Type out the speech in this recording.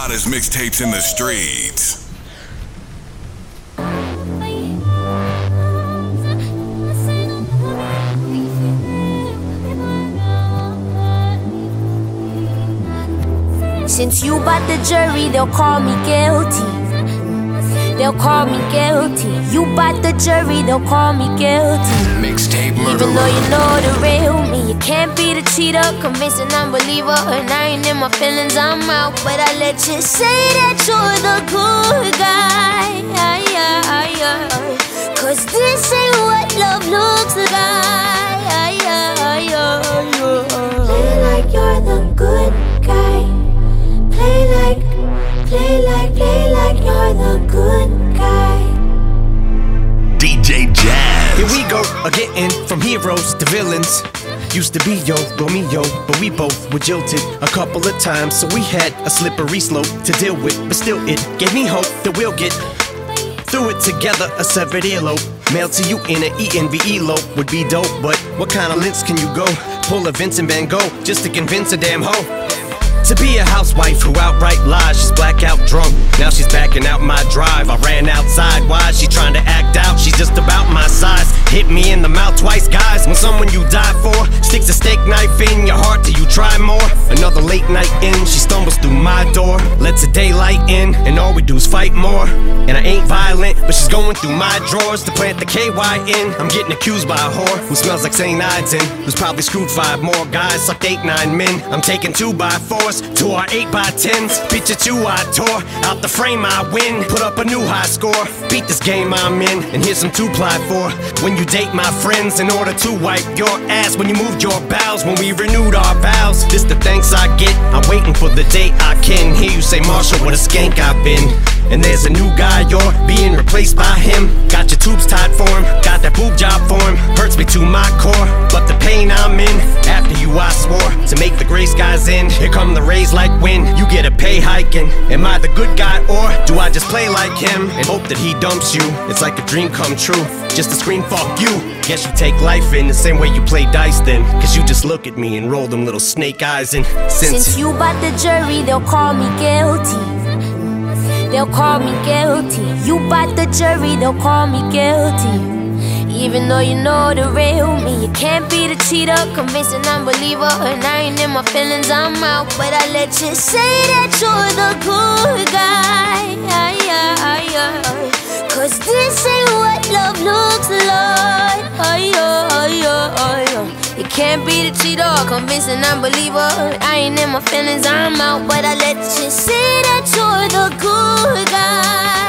hottest mixtapes in the streets. Since you bought the jury, they'll call me guilty. They'll call me guilty. You bought the jury, they'll call me guilty. Mixtape murderer. Even though you know the real me, you can't be the cheater, convincing unbeliever. And I ain't in my feelings, I'm out. But I let you say that you're the good guy. Cause this ain't what love looks like. Play like you're the good guy. Play like you're the good guy. DJ Jazz. Here we go, getting from heroes to villains. Used to be yo, Romeo, but we both were jilted a couple of times, so we had a slippery slope to deal with. But still, it gave me hope that we'll get through it together. A severed earlobe, mailed to you in an ENVE lope would be dope. But what kind of lengths can you go? Pull a Vincent Van Gogh just to convince a damn hoe to be a housewife who outright lies. She's blackout drunk, now she's backing out my drive. I ran outside, why is she trying to act out? She's just about my size, hit me in the mouth twice, guys. When someone you die for sticks a steak knife in your heart, do you try more? Another late night in, she stumbles through my door, lets the daylight in, and all we do is fight more. And I ain't violent, but she's going through my drawers to plant the KY in. I'm getting accused by a whore who smells like St. Ides and who's probably screwed 5 more guys, sucked 8, 9 men. I'm taking 2x4s to our 8x10s. Bitch, it's you I tore out the frame, I win. Put up a new high score, beat this game I'm in. And here's some 2-ply for when you date my friends in order to wipe your ass. When you moved your bowels, when we renewed our vows. This the thanks I get, I'm waiting for the day I can hear you say, Marshall, what a skank I've been. And there's a new guy, you're being replaced by him. Got your tubes tied for him, got that boob job for him. Hurts me to my core, but the pain I'm in. After you I swore to make the gray skies end. Here come the rays like wind, you get a pay hiking. Am I the good guy or do I just play like him and hope that he dumps you? It's like a dream come true, just to scream fuck you. Guess you take life in the same way you play dice then, cause you just look at me and roll them little snake eyes. And since you bought the jury, they'll call me guilty. They'll call me guilty. You bought the jury, they'll call me guilty. Even though you know the real me, you can't be the cheater, convincing unbeliever. And I ain't in my feelings, I'm out. But I let you say that you're the good guy. Cause this ain't what love looks like. You can't be the cheater, convincing unbeliever. I ain't in my feelings, I'm out. But I let you say that you're the good guy.